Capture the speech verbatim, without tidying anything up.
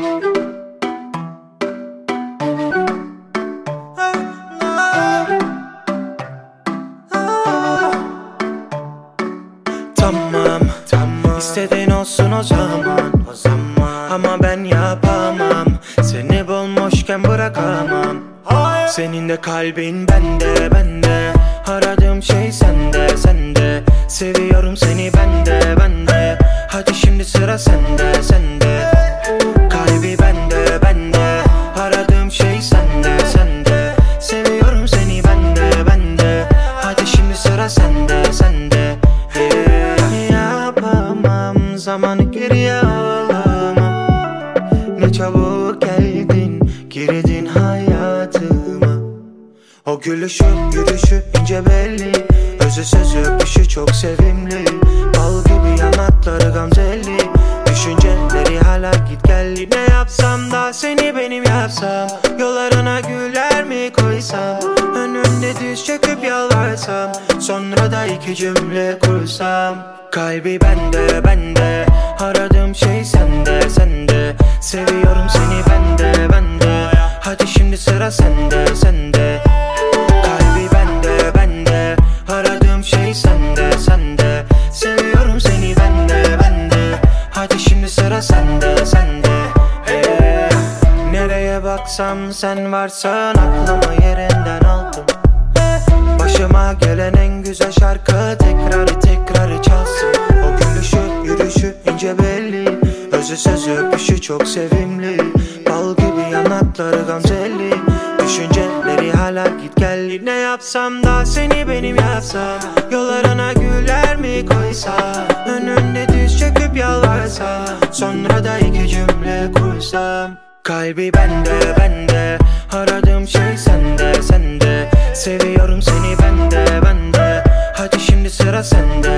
Tamam, tamam. İstediğin olsun o zaman, o zaman. Ama ben yapamam. Seni bulmuşken bırakamam. Hayır. Senin de kalbin bende, bende. Aradığım şey sende, sende. Seviyorum seni bende, bende. Hadi şimdi sıra sende, sende. Kalbi bende, bende. Aradığım şey sende, sende. Seviyorum seni bende, bende. Hadi şimdi sıra sende, sende. Yapamam, zamanı geriye alamam. Ne çabuk geldin, girdin hayatıma. O gülüşü, yürüyüşü ince belli. Özü sözü öpüşü çok sevimli. Bal gibi yanakları gamzeli. Düşünceleri hala git gelli. Ne yapsam da seni benim yapsam. Yollarına güller mi koysam. Önünde diz çöküp yalvarsam. Sonra da iki cümle kursam. Kalbi bende, bende. Aradığım şey sende, sende. Seviyorum seni bende, bende. Hadi şimdi sıra sende, sende. Kalbi bende, bende. Aradığım şey sende, sende. Seviyorum seni bende, bende. Hadi şimdi sıra sende, sende. Hey. Nereye baksam sen varsan aklımı yerinden aldım. Başıma gelen en güzel şarkı tekrarı tekrarı çalsın. O gülüşü, yürüyüşü ince belli. Özü sözü öpüşü çok sevimli. Bal gibi yanakları gamzeli. Düşünceleri hala git gelli. Ne yapsam da seni benim yapsam. Yollarına güller mi koysam. Önünde diz çöküp yalvarsam. Sonra da iki cümle kursam. Kalbi bende, bende. Aradığım şey sende, sende. Seviyorum seni bende, bende. Hadi şimdi sıra sende,